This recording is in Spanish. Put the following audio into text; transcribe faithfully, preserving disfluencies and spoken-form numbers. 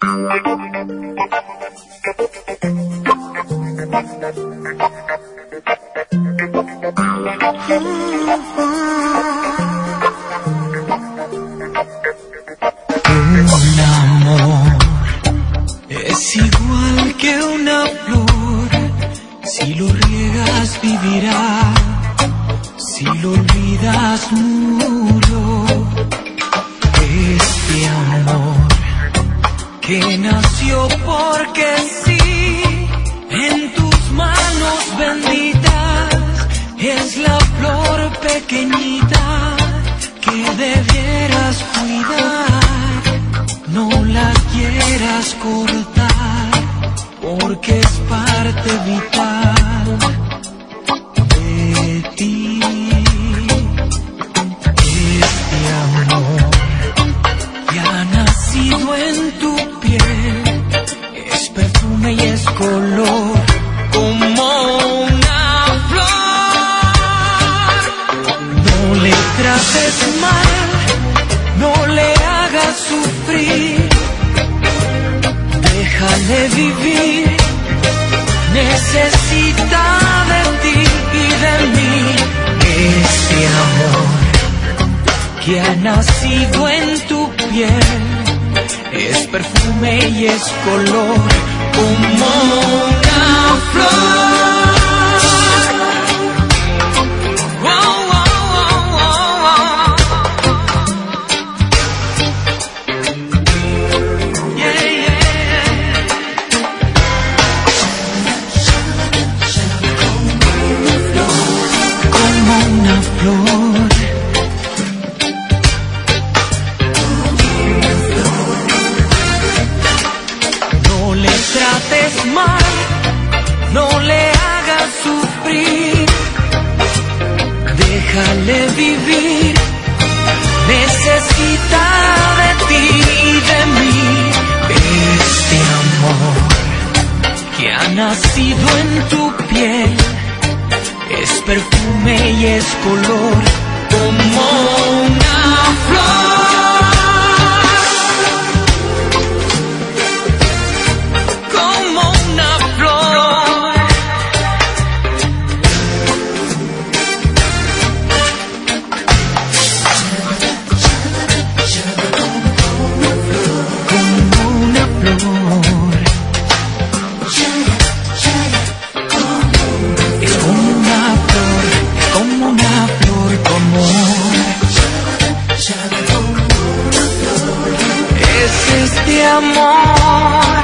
Un amor es igual que una flor, si lo riegas vivirá, si lo olvidas murió. Este amor que nació porque sí, en tus manos benditas, es la flor pequeñita que debieras cuidar. No la quieras cortar, porque es parte vital de ti. Este amor que ha nacido en tu piel es perfume y es color como una flor. No le trates mal, no le hagas sufrir, déjale vivir, necesita de ti y de mí. Ese amor que ha nacido en tu piel es perfume y es color como una flor. No le trates mal, no le hagas sufrir, déjale vivir, necesita de ti y de mí. Este amor que ha nacido en tu piel es perfume y es color como una flor. Es este amor